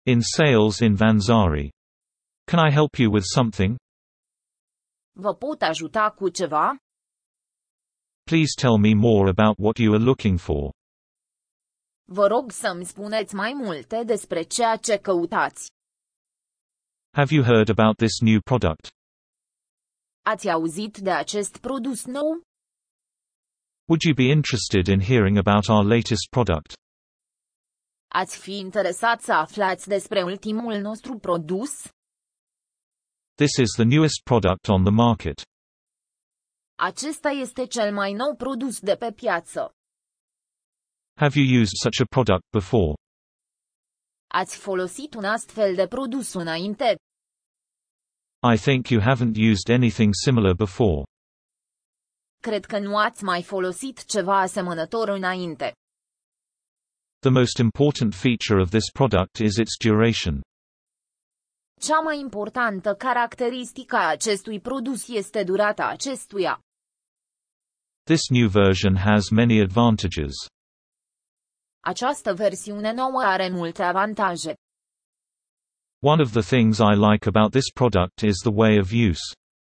In sales in Vanzari. Can I help you with something? Vă pot ajuta cu ceva? Please tell me more about what you are looking for. Vă rog să-mi spuneți mai multe despre ceea ce căutați. Have you heard about this new product? Ați auzit de acest produs nou? Would you be interested in hearing about our latest product? Ați fi interesat să aflați despre ultimul nostru produs? This is the newest product on the market. Acesta este cel mai nou produs de pe piață. Have you used such a product before? Ați folosit un astfel de produs înainte? I think you haven't used anything similar before. Cred că nu ați mai folosit ceva asemănător înainte. The most important feature of this product is its duration. Cea mai importantă caracteristică a acestui produs este durata acestuia. This new version has many advantages. Această versiune nouă are multe avantaje. One of the things I like about this product is the way of use.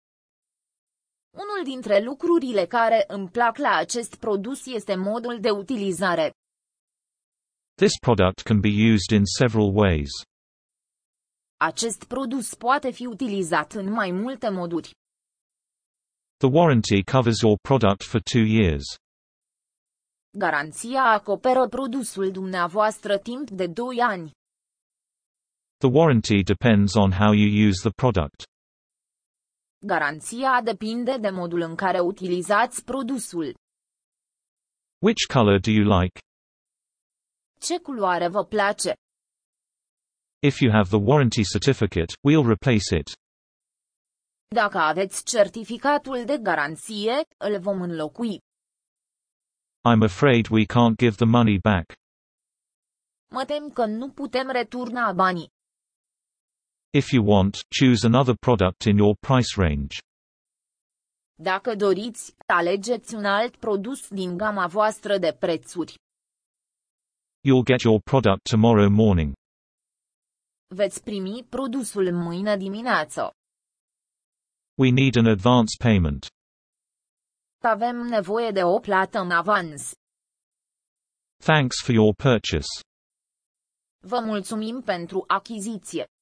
Unul dintre lucrurile care îmi plac la acest produs este modul de utilizare. This product can be used in several ways. Acest produs poate fi utilizat în mai multe moduri. The warranty covers your product for 2 years. Garanția acoperă produsul dumneavoastră timp de 2 ani. The warranty depends on how you use the product. Garanția depinde de modul în care utilizați produsul. Which color do you like? Ce culoare vă place? If you have the warranty certificate, we'll replace it. Dacă aveți certificatul de garanție, îl vom înlocui. I'm afraid we can't give the money back. Mă tem că nu putem returna banii. If you want, choose another product in your price range. Dacă doriți, alegeți un alt produs din gama voastră de prețuri. You'll get your product tomorrow morning. Veți primi produsul mâine dimineață. We need an advance payment. Avem nevoie de o plată în avans. Thanks for your purchase. Vă mulțumim pentru achiziție.